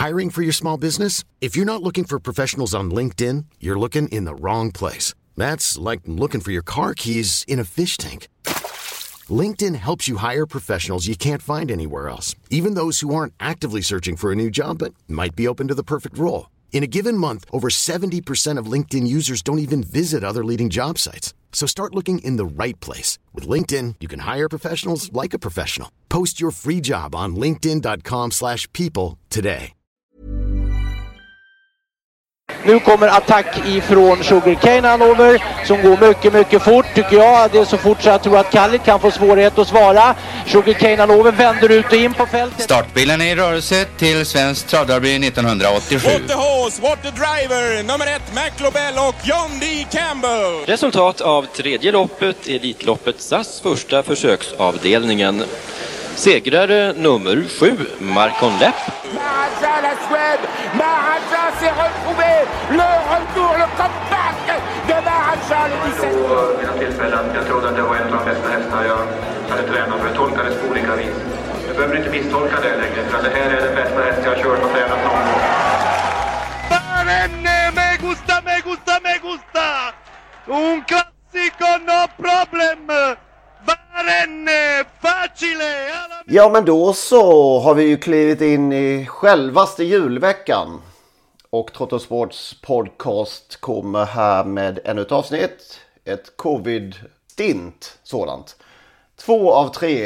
Hiring for your small business? If you're not looking for professionals on LinkedIn, you're looking in the wrong place. That's like looking for your car keys in a fish tank. LinkedIn helps you hire professionals you can't find anywhere else, even those who aren't actively searching for a new job but might be open to the perfect role. In a given month, over 70% of LinkedIn users don't even visit other leading job sites. So start looking in the right place. With LinkedIn, you can hire professionals like a professional. Post your free job on linkedin.com/people today. Nu kommer attack ifrån Sugarcane Hanover som går mycket, mycket fort tycker jag. Det är så fort så jag tror att Khalid kan få svårighet att svara. Sugarcane Hanover vänder ut och in på fältet. Startbilen är i rörelse till Svensk Travderby 1987. What the horse, what the driver, nummer 1 McLobell och John D. Campbell. Resultat av tredje loppet, Elitloppet SAS första försöksavdelningen. Segrare nummer 7, Marcon Lepp. Maharaja, la Suède, Maharaja s'est retrouvé, le retour, le comeback de Maharaja, le 17. Vid tillfällen, jag trodde att det var en av de bästa hästar jag hade tränat för. Jag tolkade det på olika vis. Du behöver inte misstolka det längre, för det här är den bästa häst jag har kört och tränat någon gång. Barenne, me gusta, me gusta, me gusta! Un classico, no problem! Barenne, facile! Ja, men då så har vi ju klivit in i självaste julveckan. Och Trottosports podcast kommer här med ännu ett avsnitt. Ett covid-stint sådant. 2 av 3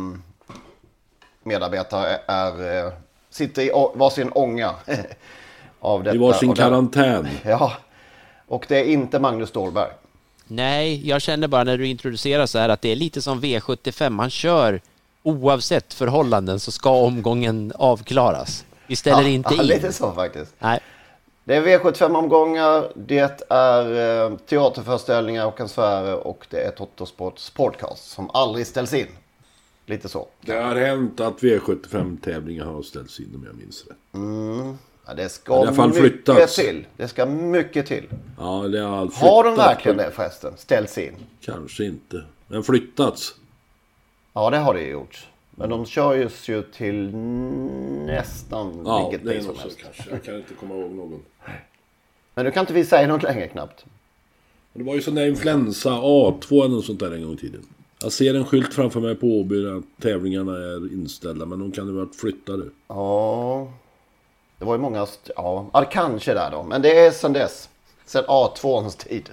medarbetare sitter i varsin ånga. Av detta. I varsin karantän. Ja, och det är inte Magnus Ståhlberg. Nej, jag känner bara när du introducerar så här att det är lite som V75. Man kör oavsett förhållanden så ska omgången avklaras. Vi ställer inte in. Ja, lite så faktiskt. Nej. Det är V75-omgångar, det är teaterföreställningar och ansvarer och det är Trottosports podcast som aldrig ställs in. Lite så. Det har hänt att V75-tävlingar har ställts in om jag minns rätt. Ja, det ska mycket till. Det ska mycket till. Ja, det har flyttats. Har de verkligen det förresten? Ställs in? Kanske inte. Men flyttats. Ja, det har det gjort. Men de kör ju till nästan vilket pris som helst. Kanske. Jag kan inte komma ihåg någon. Men du kan inte vi säga något längre knappt. Det var ju sån där influensa A2 eller något sånt där en gång i tiden. Jag ser en skylt framför mig på Åby att tävlingarna är inställda, men de kan ju ha varit flyttade. Ja, det var ju många... Ja, kanske där då. Men det är sedan dess. Sedan A2:ans tid.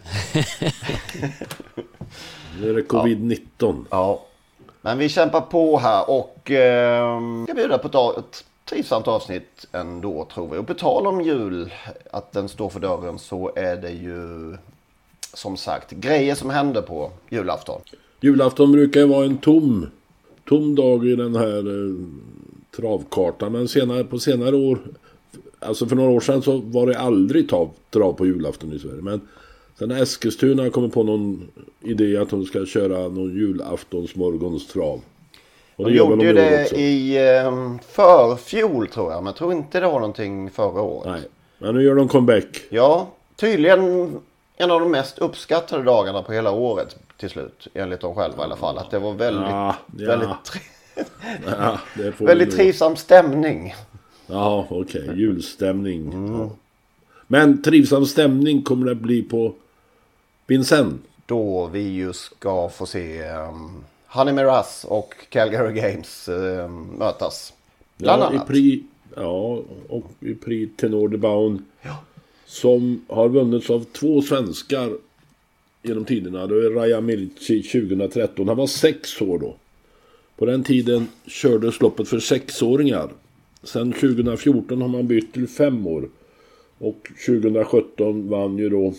Nu är det covid-19. Ja. Men vi kämpar på här och ska bjuda på ett trivsamt avsnitt ändå tror vi. Och på tal om jul, att den står för dörren, så är det ju som sagt grejer som händer på julafton. Julafton brukar ju vara en tom dag i den här travkartan. Men på senare år, alltså för några år sedan så var det aldrig trav på julafton i Sverige. Men sen när Eskilstuna kommer på någon idé att de ska köra någon julaftonsmorgonstrav. Och de gjorde ju det också i förfjol tror jag. Men jag tror inte det var någonting förra året. Nej, men nu gör de comeback. Ja, tydligen en av de mest uppskattade dagarna på hela året till slut. Enligt dem själva i alla fall. Att det var väldigt trivsam stämning. Ja, okej. Julstämning. Ja. Men trivsam stämning kommer det bli på Vincennes. Då vi ju ska få se Honey Miraz och Calgary Games mötas. Bland annat. Och i Prix Tenor de Beaune. Ja. Som har vunnits av 2 svenskar genom tiderna. Det är Raja Mirci 2013. Han var 6 år då. På den tiden kördes loppet för 6-åringar. Sen 2014 har man bytt till 5 år. Och 2017 vann ju då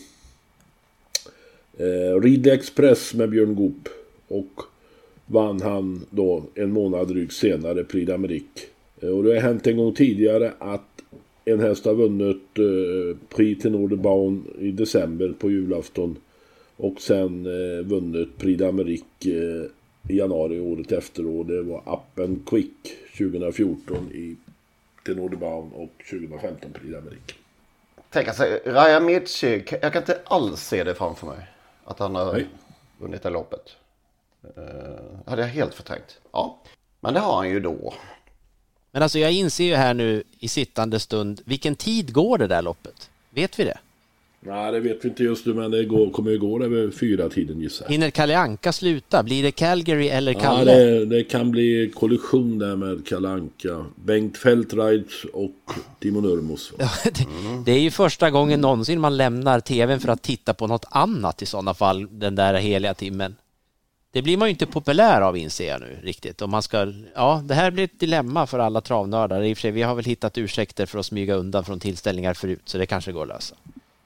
Ridley Express med Björn Goop. Och vann han då en månad drygt senare Prix d'Amérique. Och det har hänt en gång tidigare att en häst har vunnit Prix Tenor de Beaune i december på julafton. Och sen vunnit Prix d'Amérique i januari året efter. Och det var Up and Quick 2014 i Tenor de Beaune och 2015 Prix d'Amérique. Tänk alltså, Raja Mirci, jag kan inte alls se det framför mig. Att han har vunnit det loppet. Hade jag helt förträngt. Ja, men det har han ju då. Men alltså jag inser ju här nu i sittande stund, vilken tid går det där loppet? Vet vi det? Nej, det vet vi inte just nu, men det kommer ju gå över 4-tiden gissar. Hinner Kalle Anka sluta? Blir det Calgary eller Kalle? Ja, det kan bli kollision där med Kalle Anka. Bengt Feldreich och Timo Nurmos. Det är ju första gången någonsin man lämnar tvn för att titta på något annat i sådana fall, den där heliga timmen. Det blir man ju inte populär av, inser jag nu riktigt. Om man ska, ja, det här blir ett dilemma för alla travnördar. I och för sig, vi har väl hittat ursäkter för att smyga undan från tillställningar förut, så det kanske går att lösa.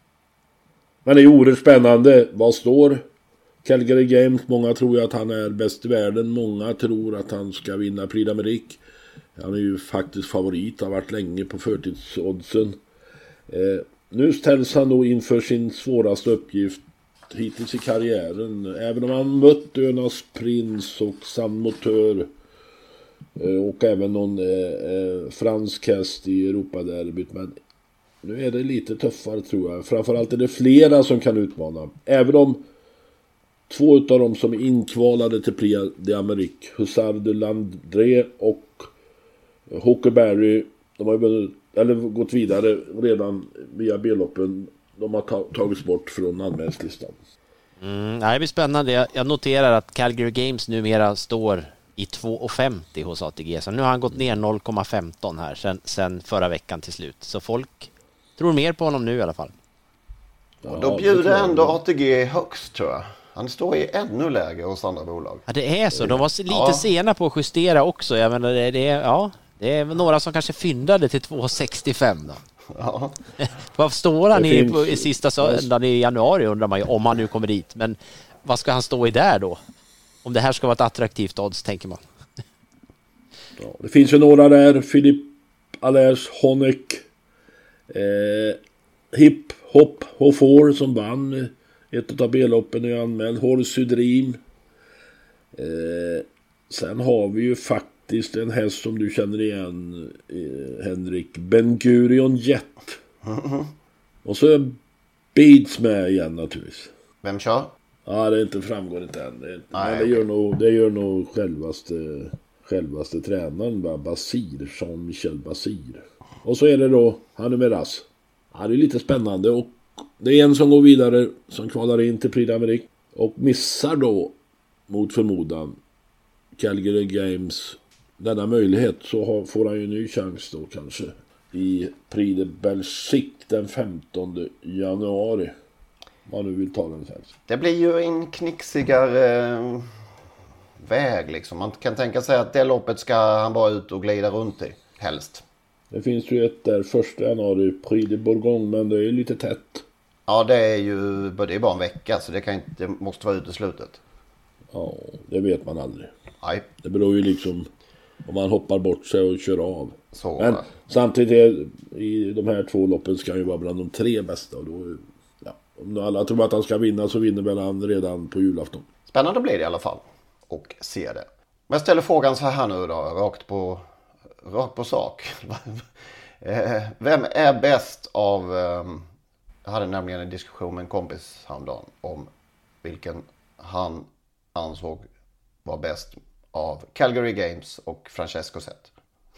Men det är oerhört spännande. Vad står Calgary Games? Många tror ju att han är bäst i världen. Många tror att han ska vinna Prix d'Amérique. Han är ju faktiskt favorit. Har varit länge på förtidsoddsen. Nu ställs han då inför sin svåraste uppgift hittills i karriären. Även om han mött Önas Prins och San Moteur och även någon fransk häst i Europaderbyt. Men nu är det lite tuffare tror jag. Framförallt är det flera som kan utmana. Även om två av dem som är inkvalade till Prix d'Amérique, Hussard de Landré och Huckleberry, de har ju gått vidare redan via B-loppen. De har tagits bort från anmälningslistan. Det blir spännande. Jag noterar att Calgary Games numera står i 2,50 hos ATG. Så nu har han gått ner 0,15 här sen förra veckan till slut. Så folk tror mer på honom nu i alla fall. Och då bjuder ändå ATG högst tror jag. Han står i ännu lägre hos andra bolag. Ja, det är så. De var lite sena på att justera också. Jag menar, det är några som kanske fyndade till 2,65 då. Ja. Vad står han i sista söndagen i januari undrar man ju, om han nu kommer dit. Men vad ska han stå i där då? Om det här ska vara ett attraktivt odds, tänker man. Ja, det finns ju några där. Philip Allers Honeck. Hip Hop H4 som vann ett av B-loppen är anmäld. Horse Dream. Sen har vi ju faktiskt en häst som du känner igen, Henrik. Ben Gurion Jet. Och så är Beats med igen naturligtvis. Vem kör? Ja, det inte framgår inte än. Men det gör nog självaste tränaren, Basir, Jean-Michel Basir. Och så är det då Hannu Meras. Ja, det är lite spännande och det är en som går vidare som kvalar in till Prix d'Amérique och missar då mot förmodan Calgary Games denna möjlighet, så får han ju en ny chans då kanske i Prix de Belgique den 15 januari. Man nu vill ta den chans. Det blir ju en knixigare väg liksom. Man kan tänka sig att det loppet ska han bara ut och glida runt i helst. Det finns ju ett där 1 januari, Prix de Bourgogne, men det är ju lite tätt. Ja, det är bara en vecka så det måste vara ute i slutet. Ja, det vet man aldrig. Nej. Det beror ju liksom om man hoppar bort sig och kör av. Så. Men samtidigt i de här två loppen ska han ju vara bland de 3 bästa. Och då, om alla tror att han ska vinna så vinner väl han redan på julafton. Spännande blir det i alla fall. Och se det. Men jag ställer frågan så här nu då, rakt på sak. Vem är bäst av... Jag hade nämligen en diskussion med en kompis häromdagen om vilken han ansåg var bäst av Calgary Games och Francesco Zet.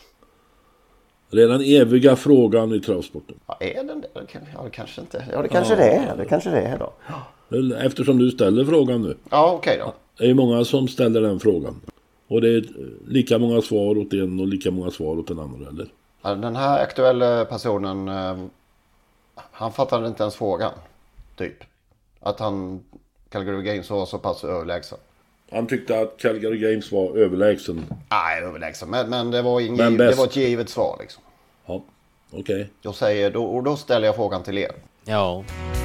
Redan eviga frågan i travsporten. Ja, är den det? Ja, det kanske inte. Ja, det kanske det är. Det kanske det är då. Eftersom du ställer frågan nu. Ja, okej då. Det är många som ställer den frågan. Och det är lika många svar åt en och lika många svar åt den andra, eller? Ja, den här aktuella personen, han fattade inte ens frågan. Typ. Att Calgary Games var så pass överlägsen. Han tyckte att Calgary Games var överlägsen. Nej, överlägsen. Men det var det var ett givet svar liksom. Ja, okej. Okay. Då ställer jag frågan till er. Ja.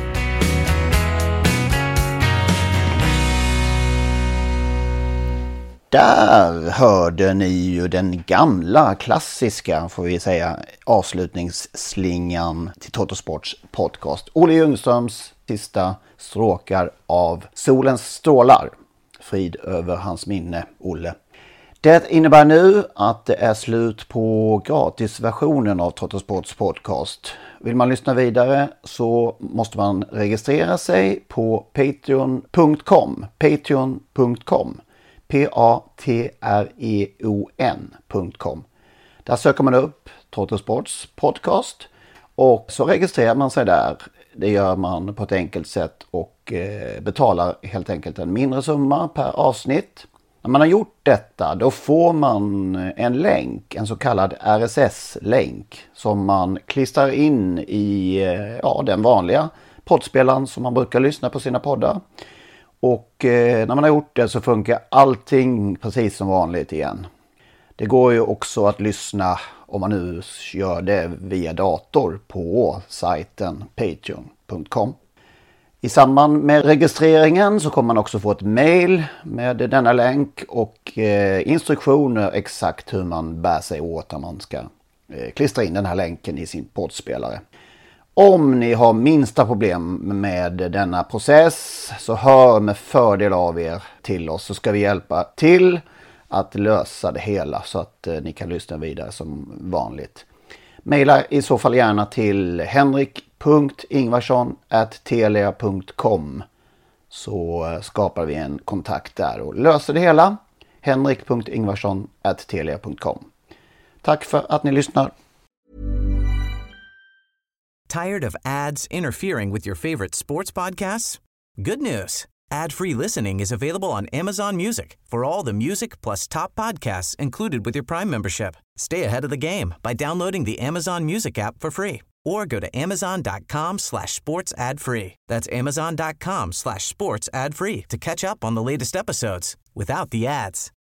Där hörde ni ju den gamla klassiska, får vi säga, avslutningsslingan till Totosports podcast. Olle Ljungströms sista stråkar av Solens strålar. Frid över hans minne, Olle. Det innebär nu att det är slut på gratisversionen av Totosports podcast. Vill man lyssna vidare så måste man registrera sig på patreon.com. Patreon.com. Patreon.com. Där söker man upp Trottosports podcast och så registrerar man sig där. Det gör man på ett enkelt sätt och betalar helt enkelt en mindre summa per avsnitt. När man har gjort detta då får man en länk, en så kallad RSS-länk som man klistrar in i den vanliga poddspelaren som man brukar lyssna på sina poddar. Och när man har gjort det så funkar allting precis som vanligt igen. Det går ju också att lyssna om man nu gör det via dator på sajten patreon.com. I samband med registreringen så kommer man också få ett mail med denna länk och instruktioner exakt hur man bär sig åt när man ska klistra in den här länken i sin poddspelare. Om ni har minsta problem med denna process så hör med fördel av er till oss, så ska vi hjälpa till att lösa det hela så att ni kan lyssna vidare som vanligt. Maila i så fall gärna till henrik.ingvarsson@telia.com så skapar vi en kontakt där och löser det hela. henrik.ingvarsson@telia.com. Tack för att ni lyssnar. Tired of ads interfering with your favorite sports podcasts? Good news. Ad-free listening is available on Amazon Music for all the music plus top podcasts included with your Prime membership. Stay ahead of the game by downloading the Amazon Music app for free or go to amazon.com/sports ad free. That's amazon.com/sports ad free to catch up on the latest episodes without the ads.